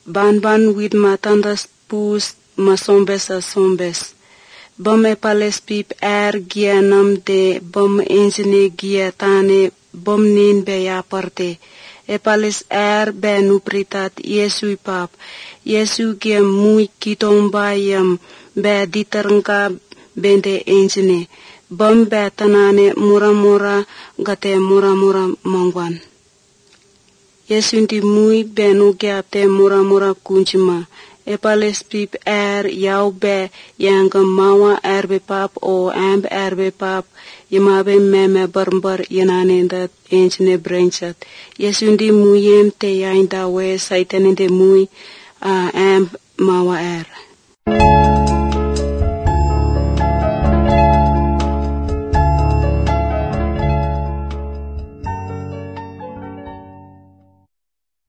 ban with matandas pus masombes a sombes. Bam e pales pip gia nam de bam engine gia tane bam nin be ya parte. E pales be nupritat Yesu pap. Yesu gia muy kitombayam be diterengka bende engine. Bam be tanane mura-mura gate mura-mura mangwan. Yesu ndi muy benu gyapte mura-mura kunjima. E pales pip yau be yang mawa be pap o amb be pap yamabe meme barmbar yananenda engine branchat. Yesu ndi muyem te yainda we saiten ndi muy amb mawa